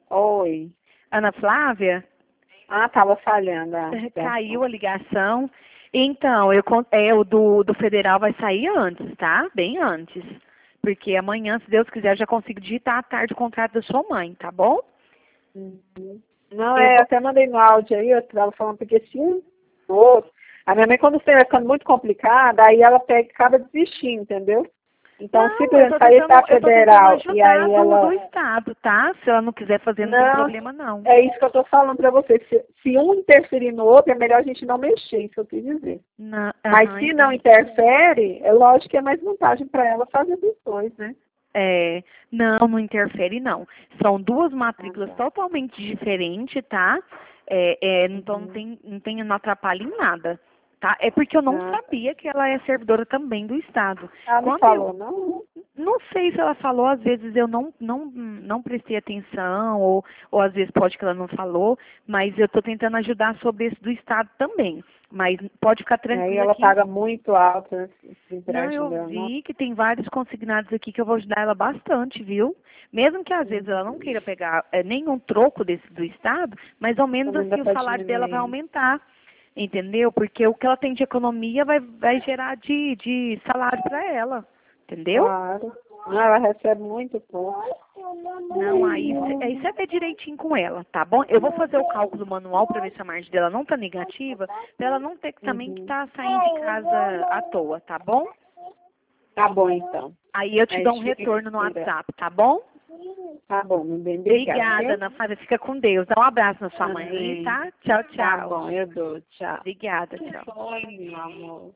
Oi. Ana Flávia? Ah, tava falhando a Caiu ligação. a ligação. Então, o do federal vai sair antes, tá? Bem antes. Porque amanhã, se Deus quiser, eu já consigo digitar à tarde o contrato da sua mãe, tá bom? Uhum. Não, Eu vou. até mandei no áudio aí, eu tava falando porque se um outro, a minha mãe, quando o vai ficando muito complicada, aí ela pega e acaba desistindo, entendeu? Então, se Não, por exemplo sair da eu tô tentando federal e ajudar aí do ela. Estado, tá? Se ela não quiser fazer, não tem Não, problema, não. é isso que eu tô falando pra você. Se um interferir no outro, é melhor a gente não mexer, isso que eu quis dizer. Não, Mas aham, se não entendi. interfere, é lógico que é mais vantagem para ela fazer depois, né? É, não interfere, não. São duas Ah, matrículas tá. totalmente diferentes, tá? Então Uhum. não atrapalha em nada, tá? É porque eu não Ah, tá. sabia que ela é servidora também do Estado. Ah, não Quando eu, falou, não? não sei se ela falou, às vezes eu não prestei atenção, ou às vezes pode que ela não falou, mas eu estou tentando ajudar sobre esse do Estado também. Mas pode ficar Aí tranquila ela que paga muito alto esse não, empréstimo eu dela, não? vi que tem vários consignados aqui que eu vou ajudar ela bastante, viu? Mesmo que às vezes ela não Uhum. queira pegar nenhum troco do Estado, mas ao menos Também dá assim o para salário dela vai diminuir. aumentar, entendeu? Porque o que ela tem de economia vai gerar de salário para ela, entendeu? Claro. Não, ela recebe muito pouco. Não, aí você vê direitinho com ela, tá bom? Eu vou fazer o cálculo manual para ver se a margem dela não tá negativa, para ela não ter que também que Uhum. tá saindo de casa à toa, tá bom? Tá bom, então. Aí eu te Aí a dou um gente fica retorno no esperando. WhatsApp, tá bom? Tá bom, meu bem. Obrigada, Obrigada, viu? Ana Flávia. Fica com Deus. Dá um abraço na sua mãe aí, Amém. tá? Tchau, Tá tchau. bom, eu dou. Tchau. Obrigada, tchau. Oi, meu amor.